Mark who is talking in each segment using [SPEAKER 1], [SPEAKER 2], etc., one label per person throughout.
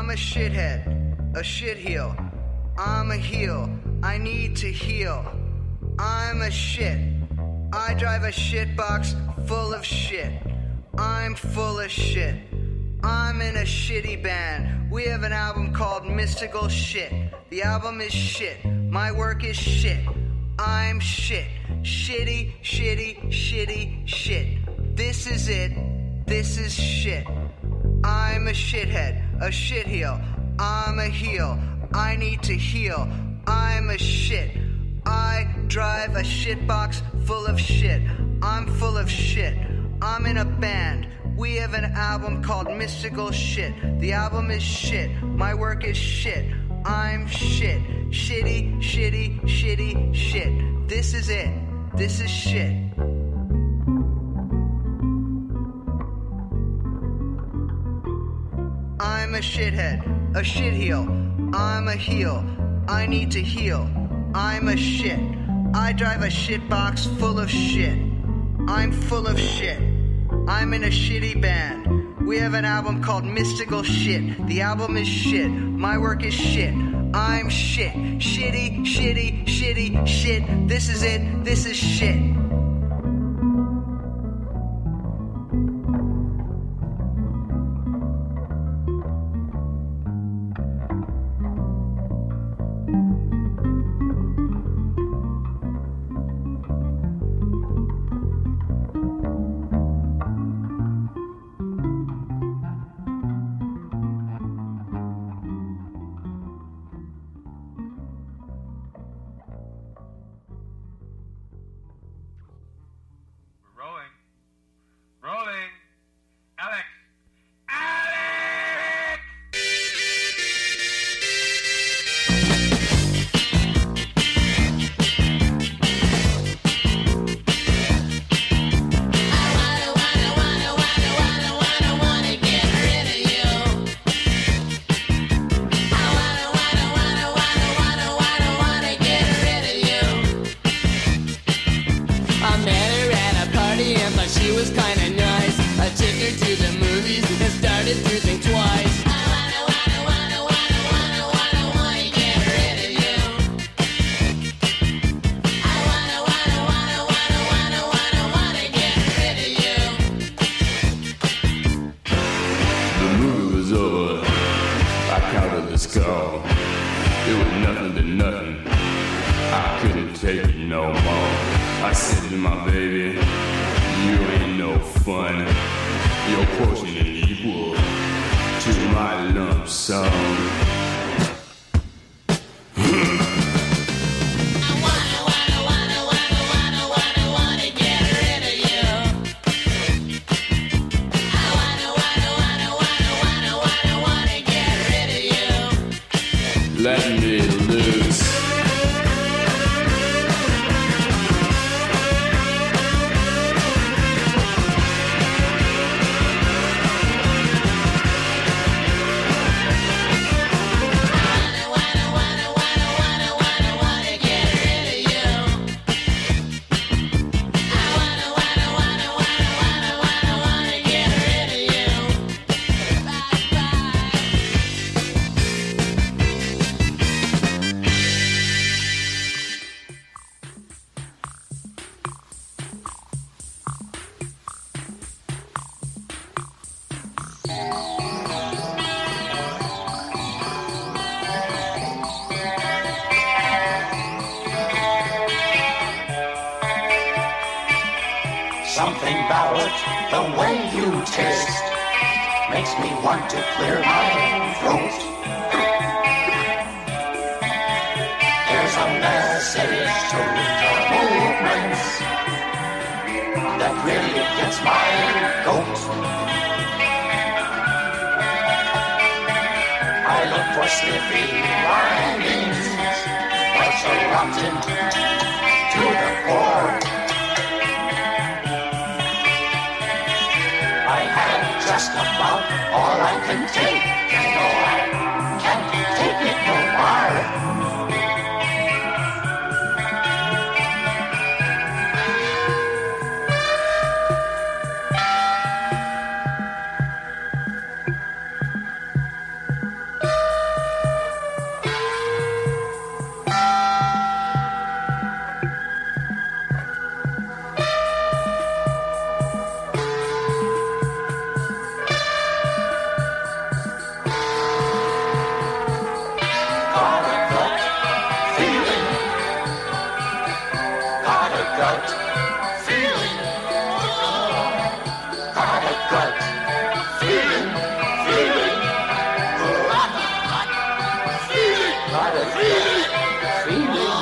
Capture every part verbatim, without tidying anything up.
[SPEAKER 1] I'm a shithead, a shit heel. I'm a heel, I need to heal. I'm a shit, I drive a shit box full of shit. I'm full of shit. I'm in a shitty band. We have an album called Mystical Shit. The album is shit. My work is shit. I'm shit. Shitty, shitty, shitty, shit. This is it. This is shit. I'm a shithead, a shit heel. I'm a heel. I need to heal. I'm a shit. I drive a shit box full of shit. I'm full of shit. I'm in a band. We have an album called Mystical Shit. The album is shit. My work is shit. I'm shit. Shitty, shitty, shitty, shit. This is it. This is shit. I'm a shithead, a shit heel. I'm a heel. I need to heal. I'm a shit. I drive a shit box full of shit. I'm full of shit. I'm in a shitty band. We have an album called Mystical Shit. The album is shit. My work is shit. I'm shit. Shitty, shitty, shitty, shit. This is it. This is shit.
[SPEAKER 2] Something about it, the way you taste, makes me want to clear my throat. There's a message to your movements that really gets my goat. I look for sniffy windings, but you're rotten to the core. Just about all I can take, you know I can't take it no more. lot of gut feeling, feeling, a lot of gut feeling, lot of feeling, feeling.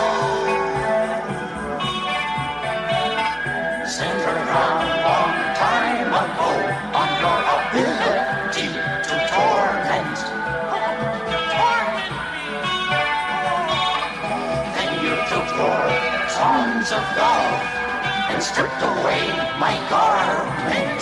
[SPEAKER 2] Centered on long time ago on your ability to torment. Then you took your songs of love and stripped away my garment.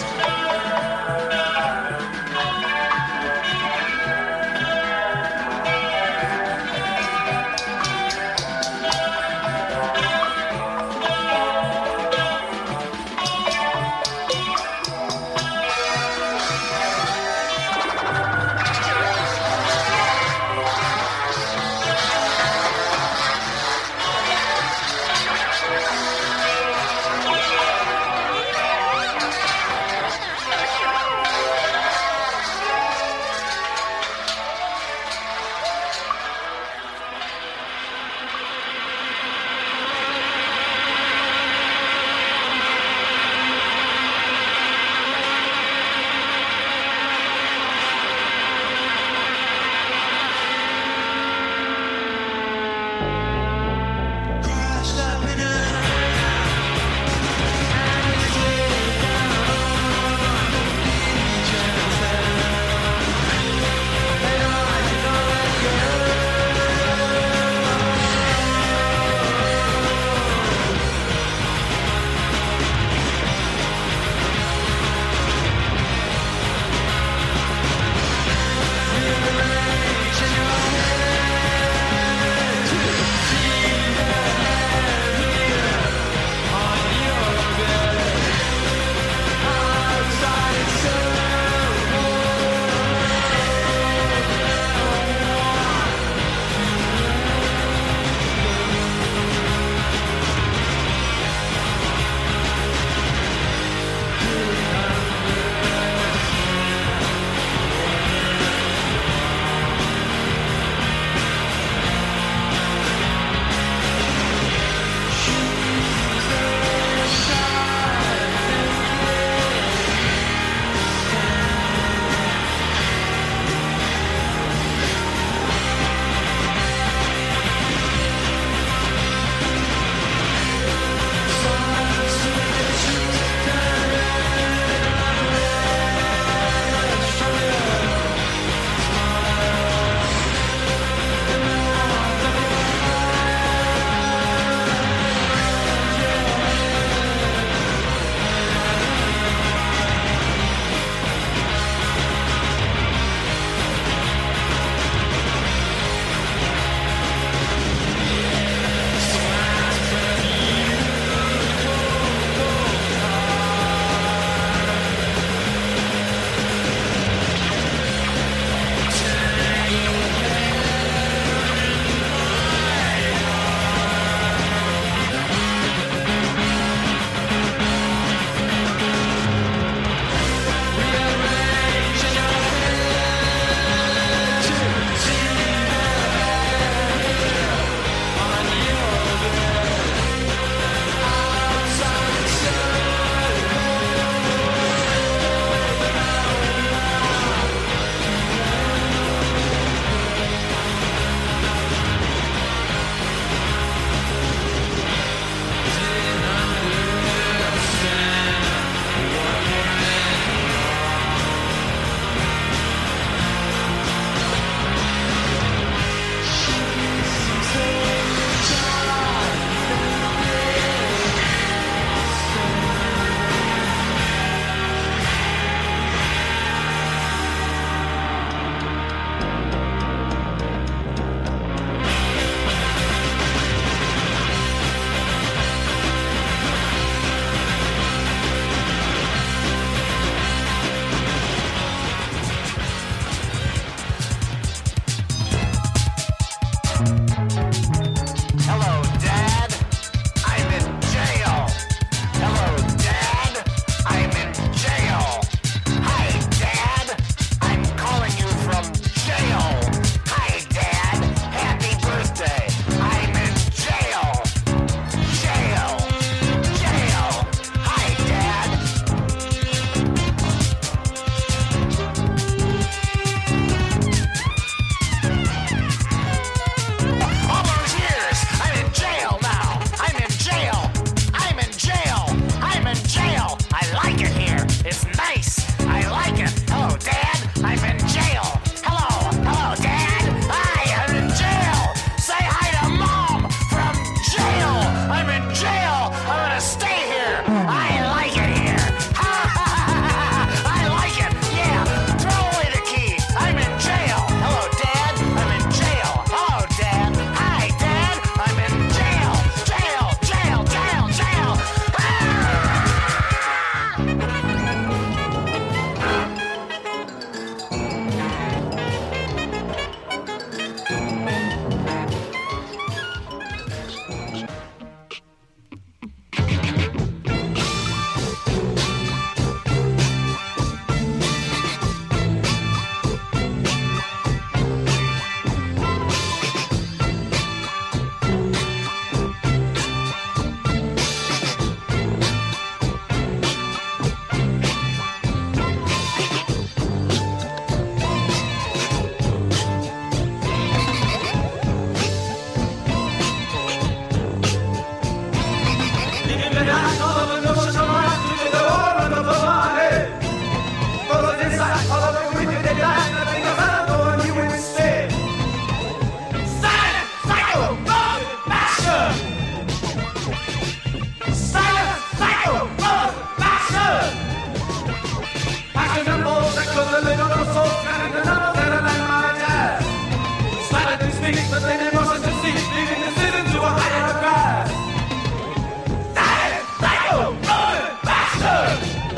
[SPEAKER 3] folks and the numbers that are like my jazz. Started to speak, but then emotions to see, leading the city to a higher class. Silent, psycho, rolling, bastard!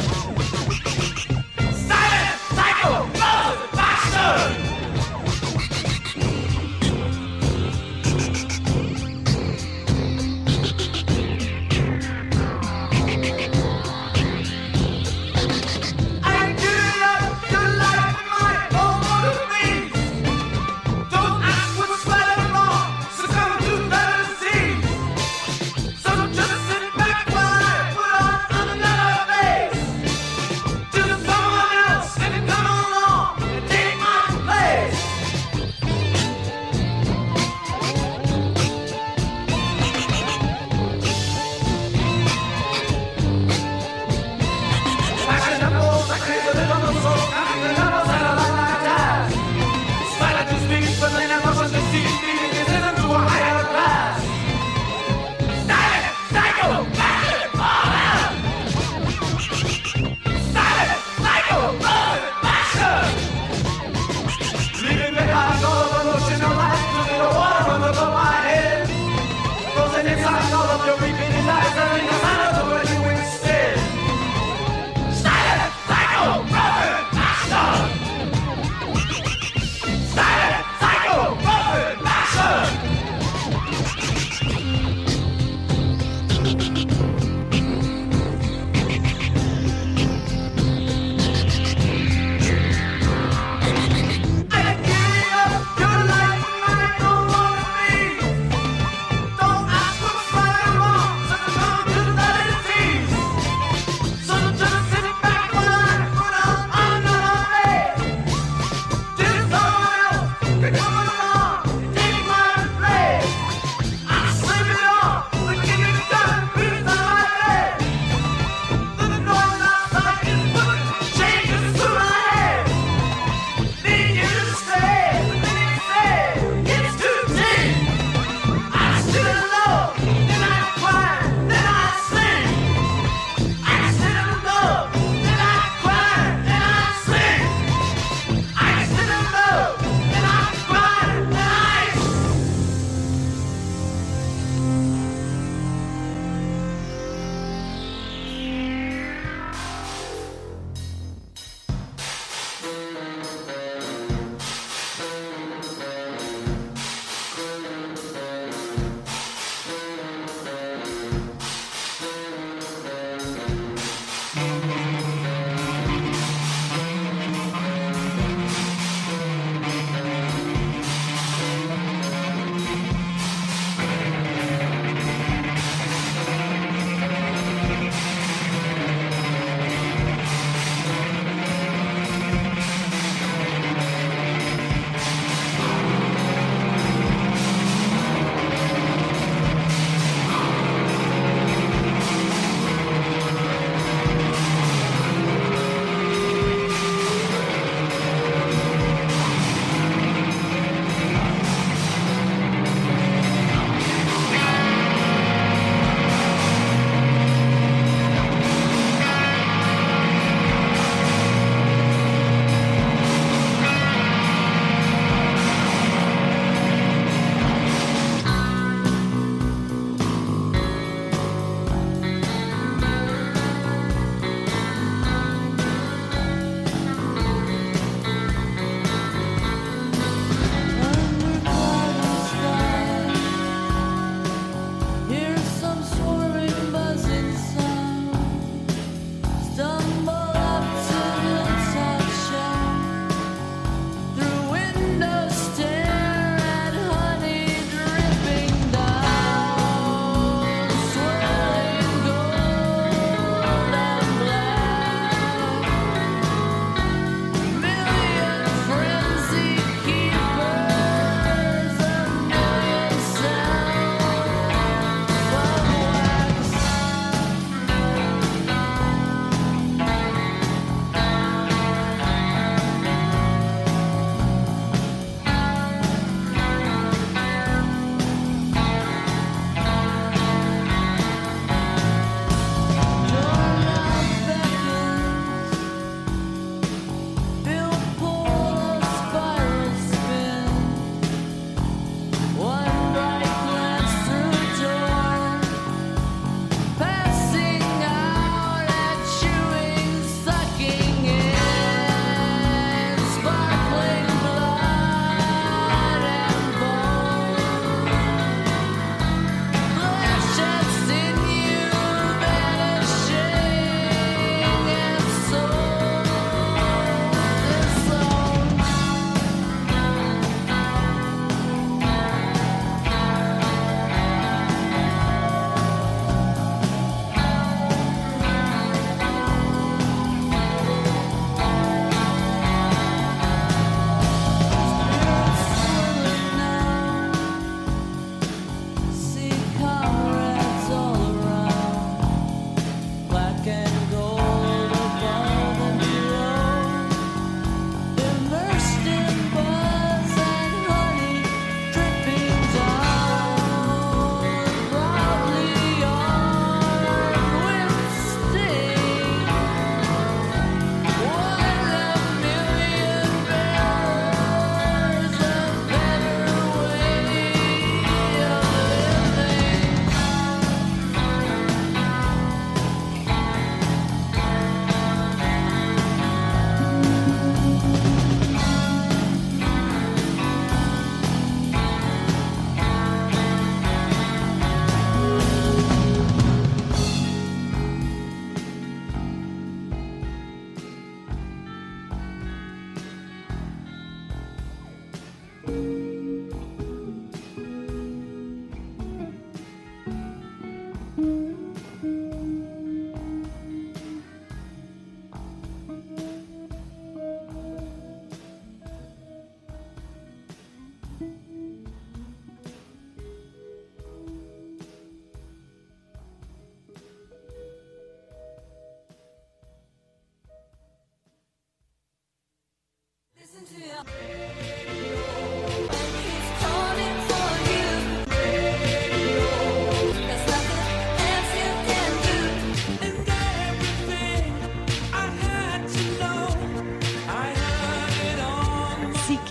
[SPEAKER 3] Silent, psycho, rolling, bastard! I'm giving up your life and mine.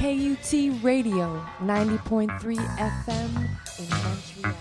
[SPEAKER 4] K U T Radio, ninety point three F M in Montreal.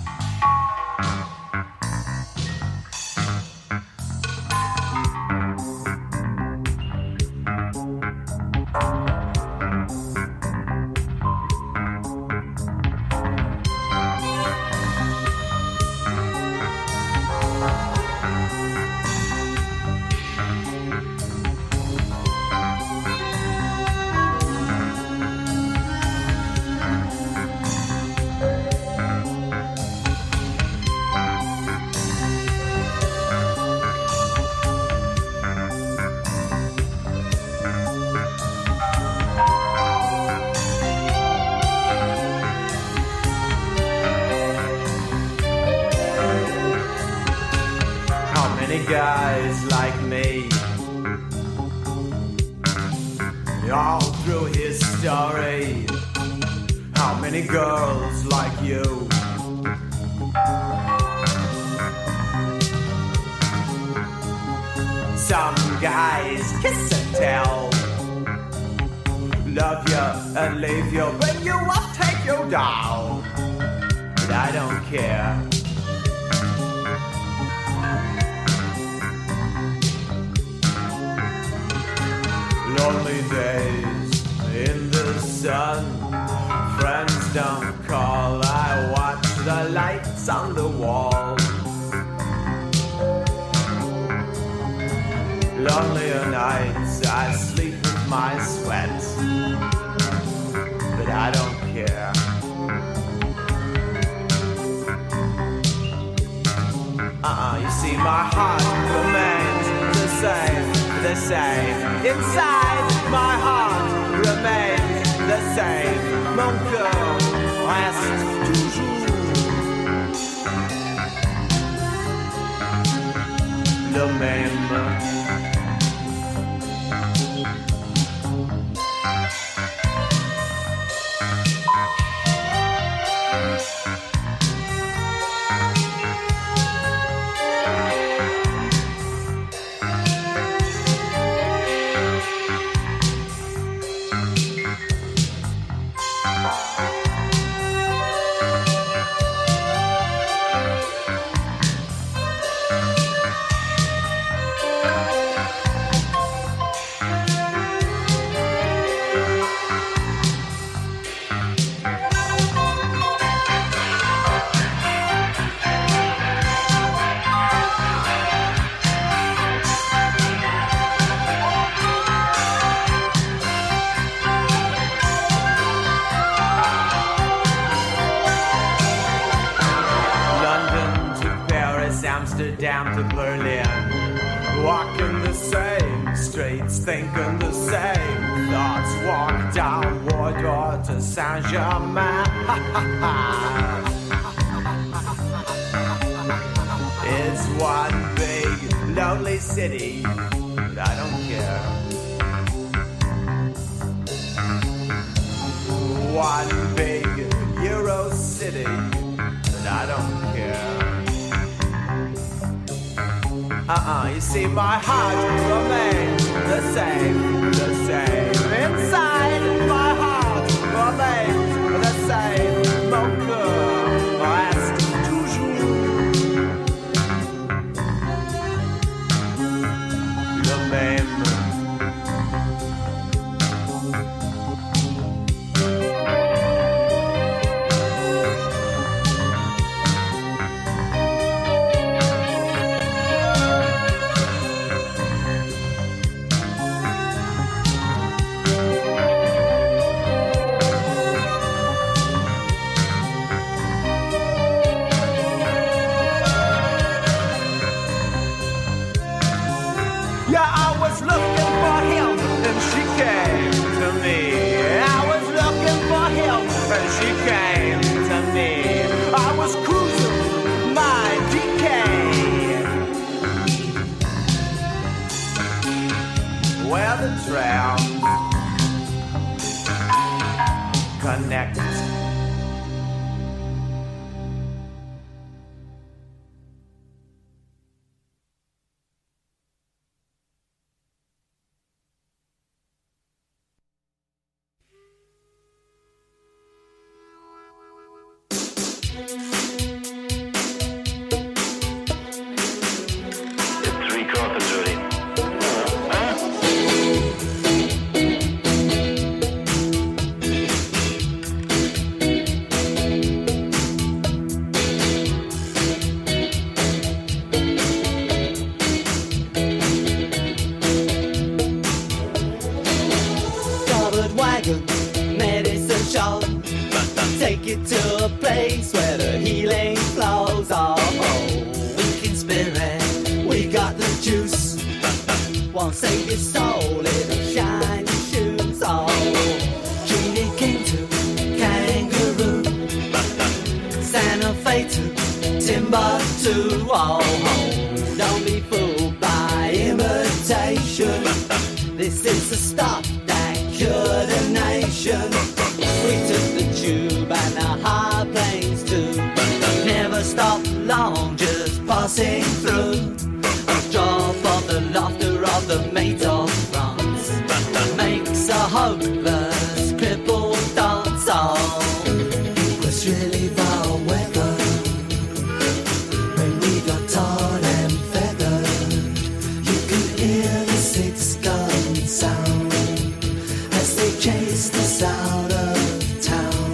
[SPEAKER 3] Guys like me, all through his story. How many girls like you? Some guys kiss and tell, love you and leave you, bring you up, take you down. But I don't care. Lonely days in the sun, friends don't call, I watch the lights on the wall. Lonelier nights, I sleep with my sweat, but I don't care. Uh-uh, you see my heart remains the same, the same. Inside my heart remains the same. Mon cœur reste toujours le même. Amsterdam to Berlin, walking the same streets, thinking the same thoughts, walk down Wardour to Saint-Germain. It's one big lonely city, but I don't care. One big Euro city, but I don't care. Uh-uh, you see my heart remains the same, the same. Inside my heart remains the same. Mon cœur reste toujours le même. Connect.
[SPEAKER 5] covered wagon, medicine show. Take it to a place where the healing flows. Oh, winking spirit, we got the juice. Won't save your soul, it'll shine your shoes. Oh, Genie came to Kangaroo, Santa Fe to Timbuktu. Oh, don't be fooled by imitation. This is the stuff that cured a nation. We took the tube and the high plains too. Never stop long, just passing through. A drop of the laughter of the maids of France makes a hopeless cripple dance. Oh, it was really foul weather when we got tarred and feathered. You could hear the six gun sound as they chased us out of town.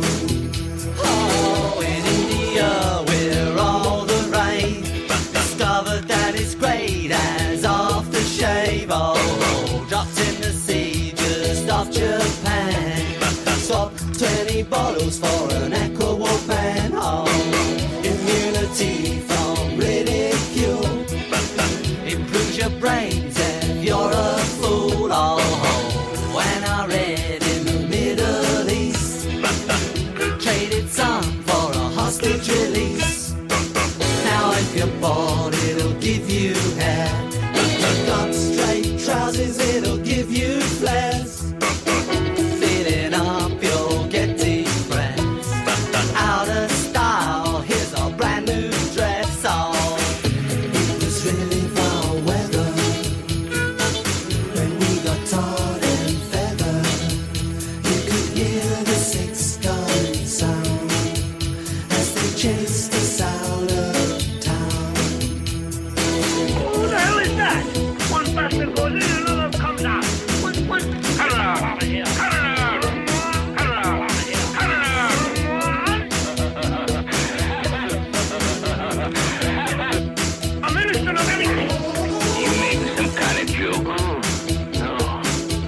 [SPEAKER 5] Oh, in India we're all the rage. Discovered that it's great as aftershave. Oh, dropped in the sea just off Japan. Swapped twenty bottles for an aqua walk man. Oh, immunity from ridicule improves your brains if you're a fool. Oh, when I read in the Middle East, traded some for a hostage release. Now if you're bored, it'll give you hair. If you've got straight trousers, it'll give you flares. Feeling up, you'll get depressed. Out of style, here's a brand new dress. Oh, it was really foul weather when we got tarred and feathered. You could hear the six gun sound as they chased us out of town.
[SPEAKER 6] Who the hell is that? One bastard goes in and another comes out. What, what? Cut it out of here. Cut it out. Cut it out of here. Cut it out. A minister of anything.
[SPEAKER 2] You making some kind of joke? No. I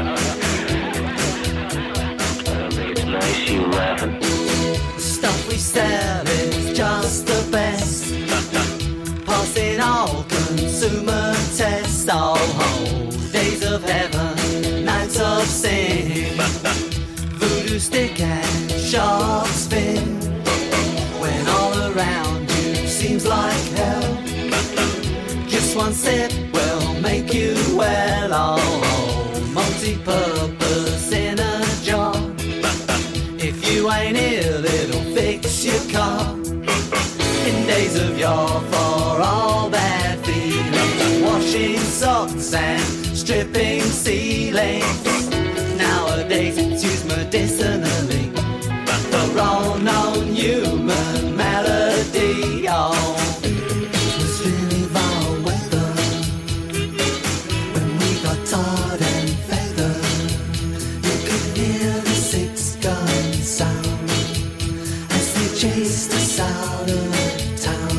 [SPEAKER 2] think it's nice you laughing.
[SPEAKER 5] The stuff we sell is just the best. Passing all consumer tests. Oh, days of heaven, nights of sin. Voodoo stick and shark spin. When all around you seems like hell, just one sip will make you well. Oh, multi-purpose in a jar. If you ain't ill, it'll fix your car. In days of yore, for all bad feelings, washing socks and stripping ceilings. Nowadays it's used medicinally for all known human malady. Oh, it was really vile weather when we got tarred and feathered. You could hear the six gun sound as they chased us out of town.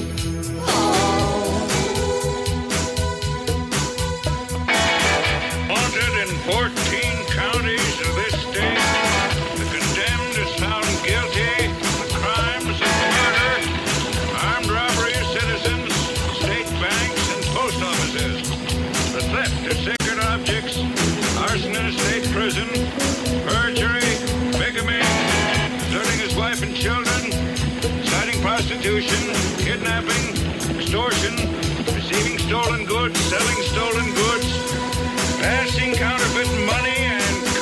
[SPEAKER 7] Wanted in fourteen counties of this state. The condemned is found guilty of the crimes of murder, armed robbery of citizens, state banks, and post offices, the theft of sacred objects, arson in a state prison, perjury, bigamy, deserting his wife and children, inciting prostitution, kidnapping, extortion, receiving stolen goods, selling stolen goods, passing counterfeit money, and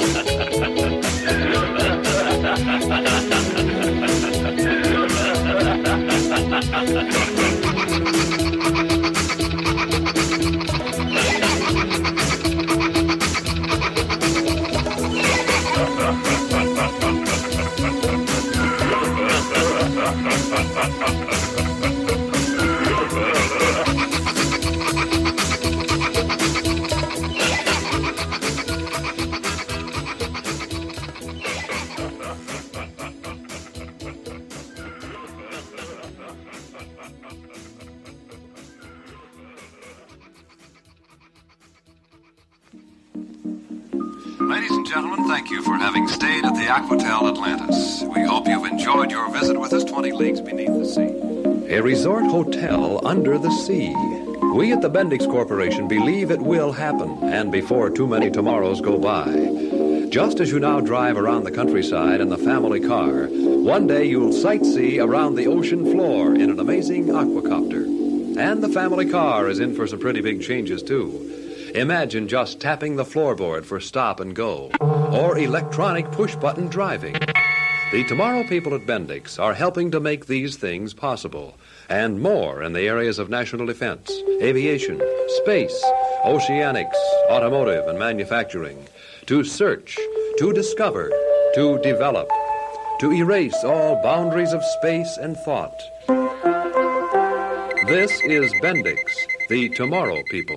[SPEAKER 8] Ladies and gentlemen, thank you for having stayed at the Aquatel Atlantis. We hope you've enjoyed your visit with us twenty leagues beneath the sea.
[SPEAKER 9] A resort hotel under the sea. We at the Bendix Corporation believe it will happen, and before too many tomorrows go by. Just as you now drive around the countryside in the family car, one day you'll sightsee around the ocean floor in an amazing aquacopter. And the family car is in for some pretty big changes, too. Imagine just tapping the floorboard for stop and go, or electronic push-button driving. The Tomorrow people at Bendix are helping to make these things possible, and more in the areas of national defense, aviation, space, oceanics, automotive, and manufacturing, to search, to discover, to develop, to erase all boundaries of space and thought. This is Bendix, the Tomorrow people.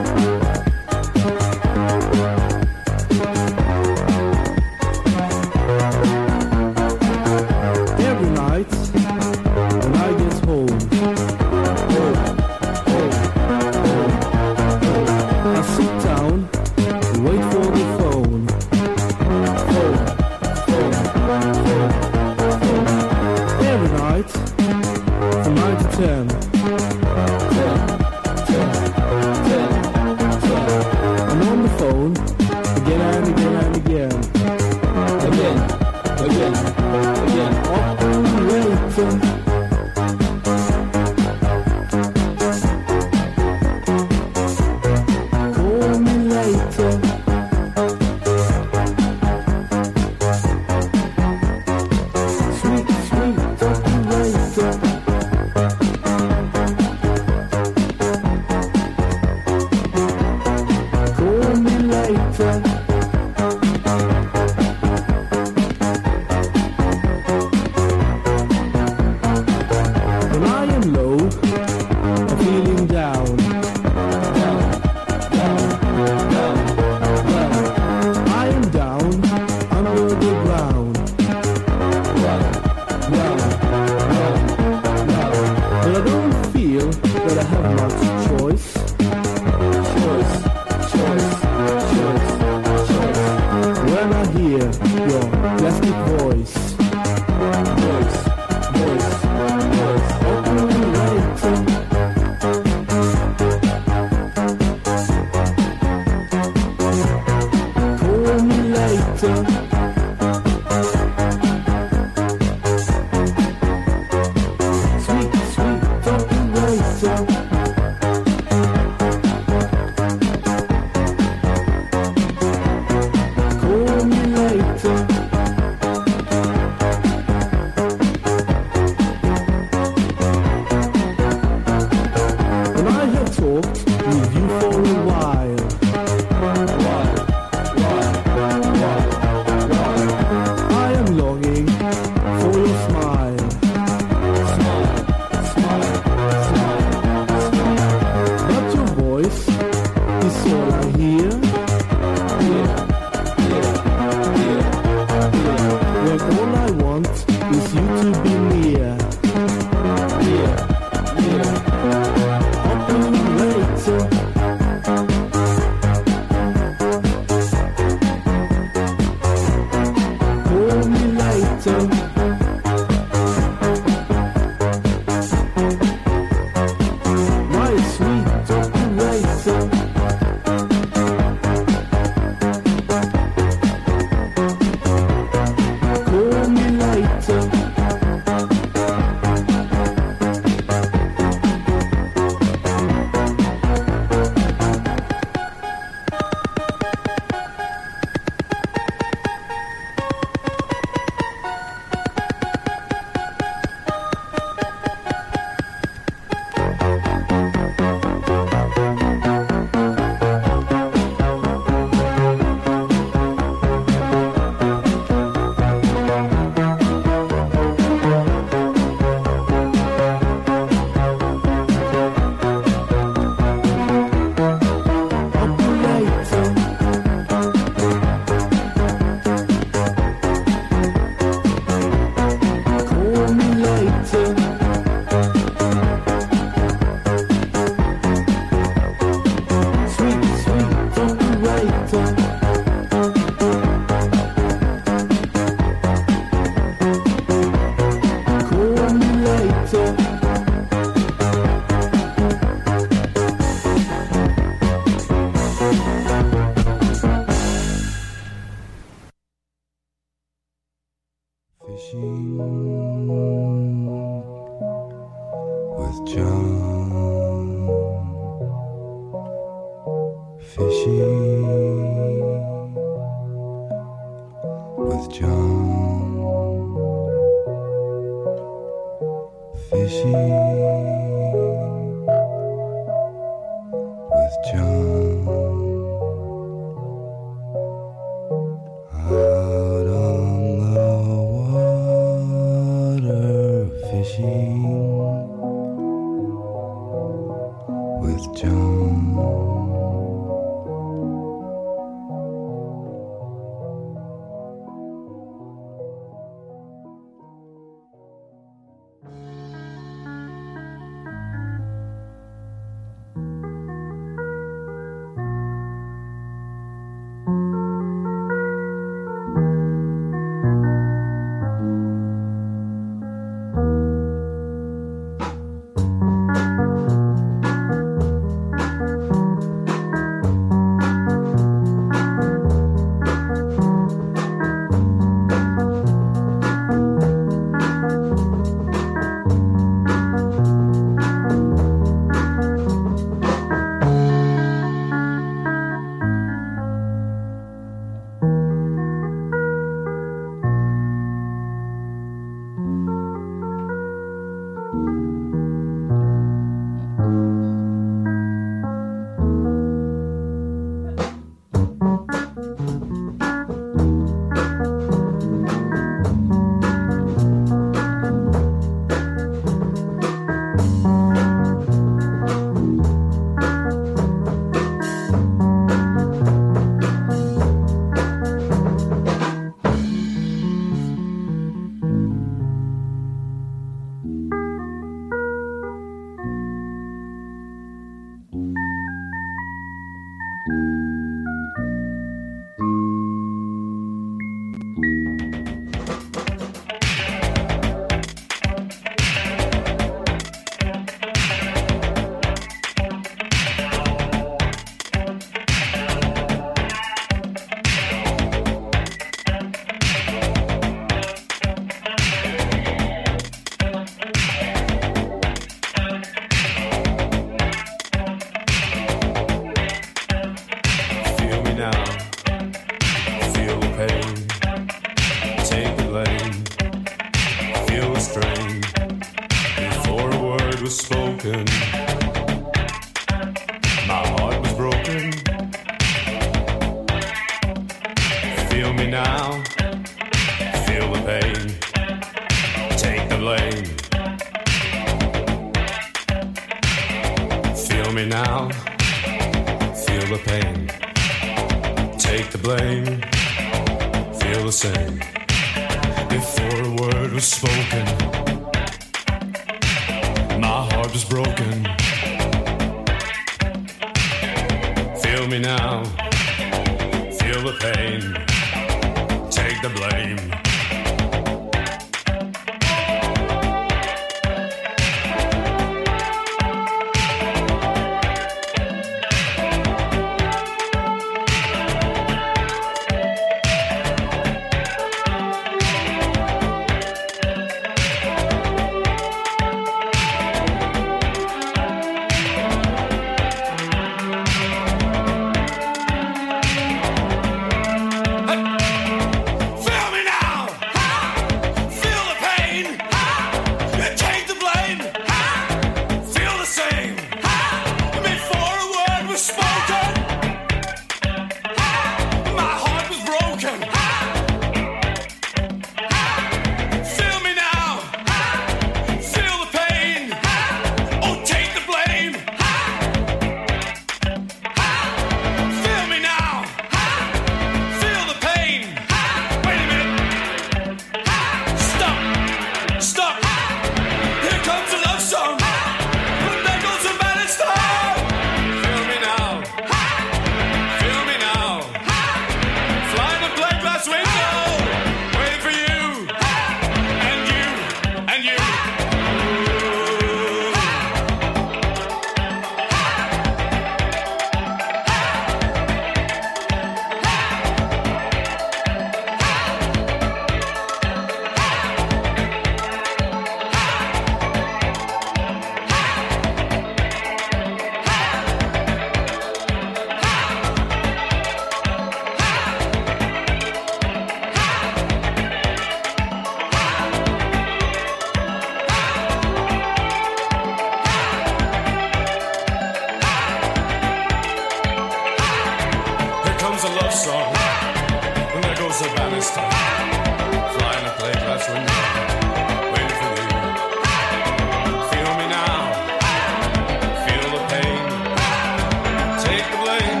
[SPEAKER 3] this time. Flying a plane glass window, waiting for you. Feel me now, feel the pain. Take the blame.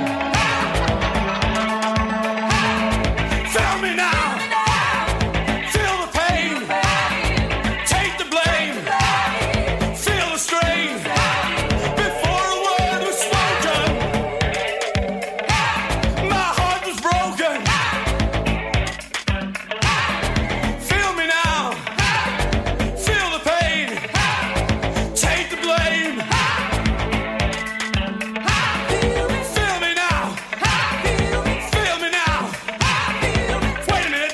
[SPEAKER 3] Feel me now, feel the pain. Take the blame, feel the strain. Before a word was spoken, my heart was broken. Feel me now, feel the pain. Take the blame. Feel me now, feel me now. Wait a minute.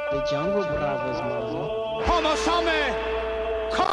[SPEAKER 10] The Jungle Brothers, mother.
[SPEAKER 3] Homosame, come!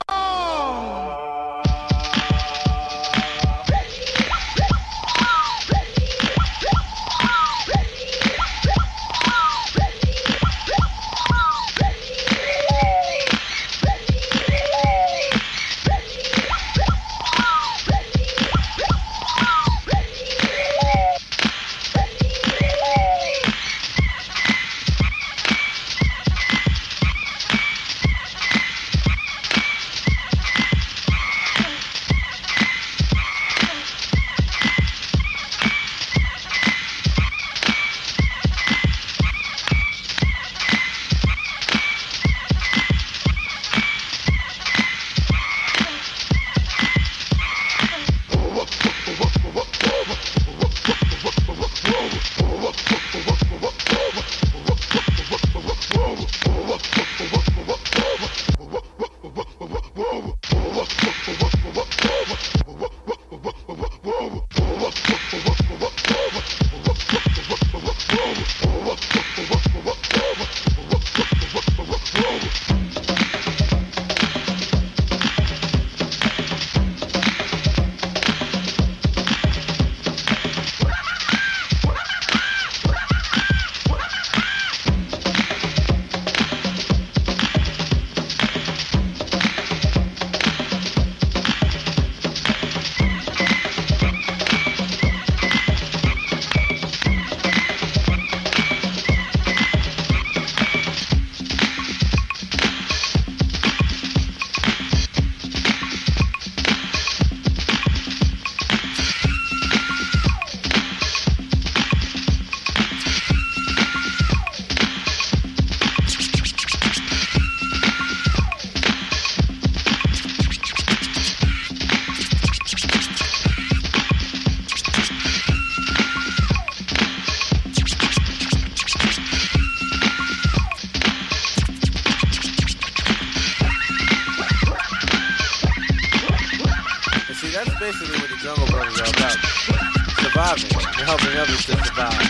[SPEAKER 11] Basically what the Jungle Brothers are about. Surviving and helping others to survive.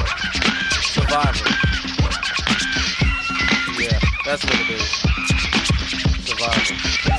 [SPEAKER 11] Survival. Yeah, that's what it is. Survival.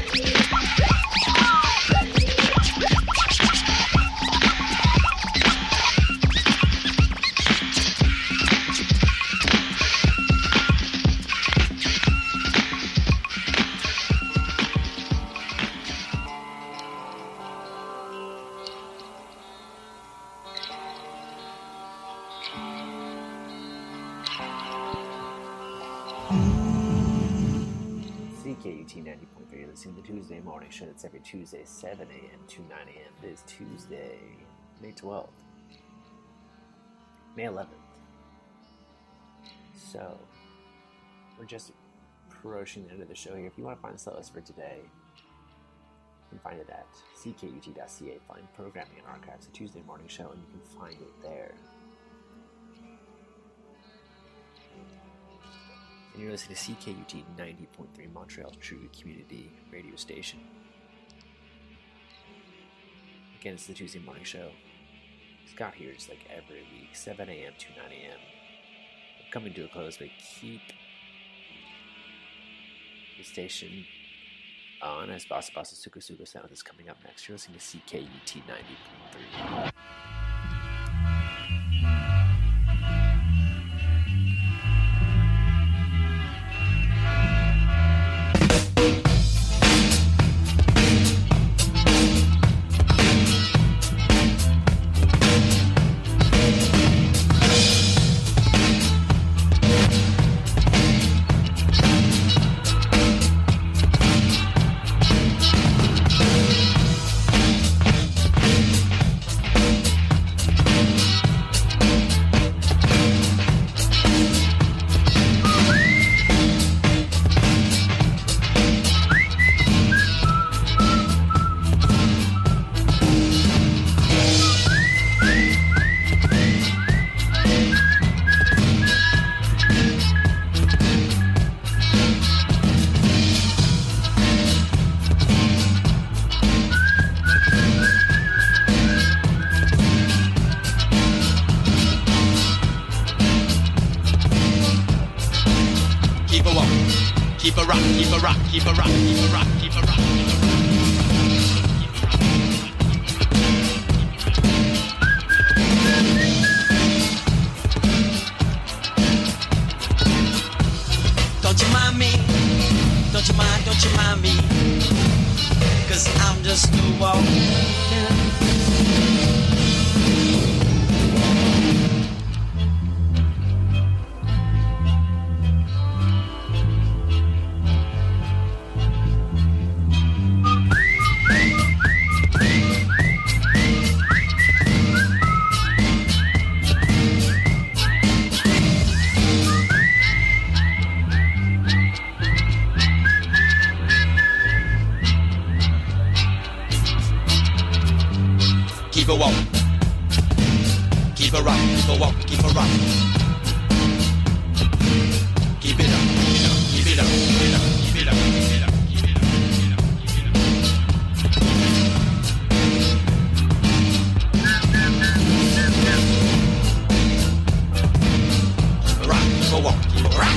[SPEAKER 12] C K U T ninety point three, listening to the Tuesday morning show. It's every Tuesday, seven a.m. to nine a.m. It is Tuesday, May twelfth. May eleventh. So, we're just approaching the end of the show here. If you want to find the set list for today, you can find it at c k u t dot c a. Find programming and archives, the Tuesday morning show, and you can find it there. And you're listening to C K U T ninety point three, Montreal's true community radio station. Again, it's the Tuesday morning show. Scott here just like every week, seven a.m. to nine a.m. We're coming to a close, but keep the station on as Basa Basa Suka Suka Sound is coming up next. You're listening to C K U T ninety point three.
[SPEAKER 13] keep a rock, keep a rock, keep a rock, keep a rock, keep a rock, keep a rock. Don't you mind me? Don't you mind, don't you mind me? Cause I'm just a walking. Keep a walk, keep a rock, keep a walk, keep a rock. Keep it up, keep it up, keep it up, keep it up, keep it up, keep it up, keep it up, keep it up. Rock, keep a walk, keep a rock.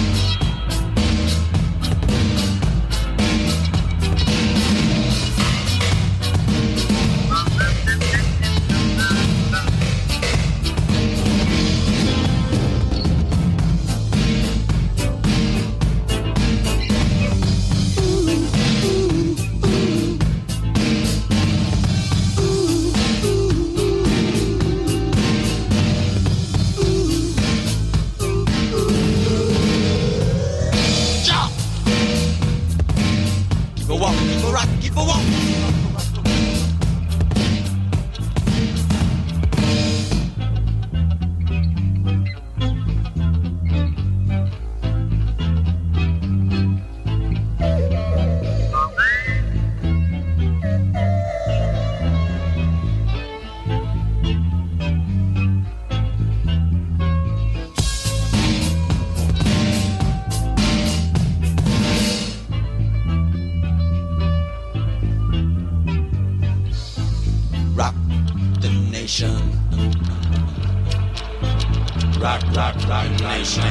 [SPEAKER 13] Rock, rock, rock, nation.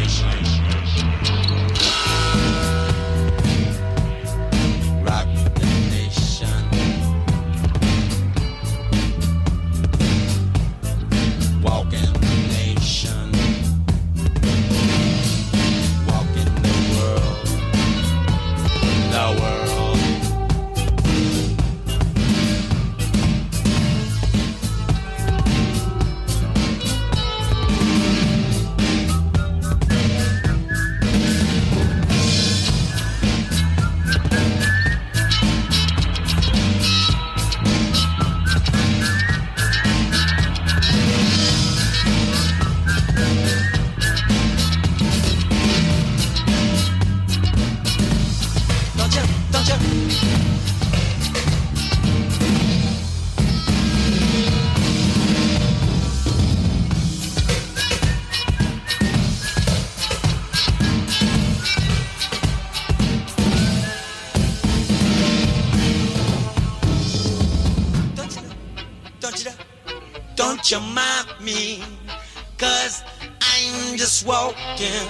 [SPEAKER 13] Rock the nation. Walk in the nation. Walk in the world. The world. Don't you mind me, 'cause I'm just walking.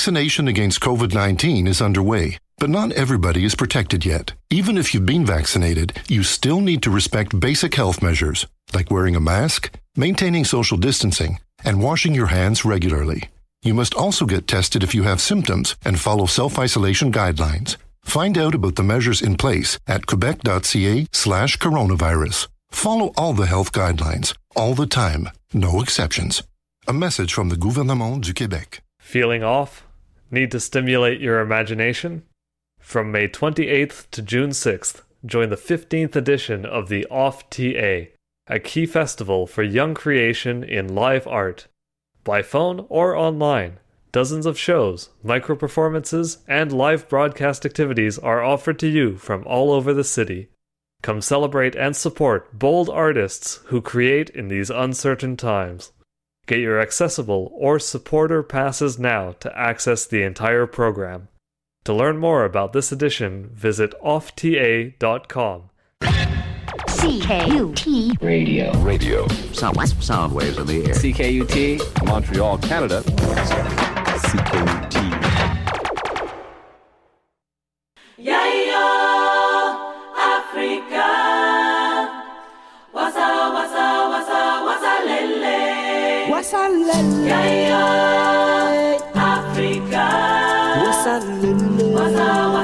[SPEAKER 14] Vaccination against COVID nineteen is underway, but not everybody is protected yet. Even if you've been vaccinated, you still need to respect basic health measures, like wearing a mask, maintaining social distancing, and washing your hands regularly. You must also get tested if you have symptoms and follow self-isolation guidelines. Find out about the measures in place at quebec.ca slash coronavirus. Follow all the health guidelines, all the time, no exceptions. A message from the Gouvernement du Québec.
[SPEAKER 15] Feeling off? Need to stimulate your imagination? From May twenty-eighth to June sixth, join the fifteenth edition of the Off T A, a key festival for young creation in live art. By phone or online, dozens of shows, micro-performances, and live broadcast activities are offered to you from all over the city. Come celebrate and support bold artists who create in these uncertain times. Get your accessible or supporter passes now to access the entire program. To learn more about this edition, visit off t a dot com.
[SPEAKER 16] C K U T
[SPEAKER 17] Radio. Radio. Sound, sound waves in the air.
[SPEAKER 11] C K U T
[SPEAKER 17] Montreal, Canada. C K U T.
[SPEAKER 18] Yeah, yeah, Africa. Wasa, wasa, wasa, wasa, lele.
[SPEAKER 5] Wasa, lele.
[SPEAKER 18] Yeah, yeah, Africa.
[SPEAKER 5] Wasa, lele.
[SPEAKER 18] Wasa,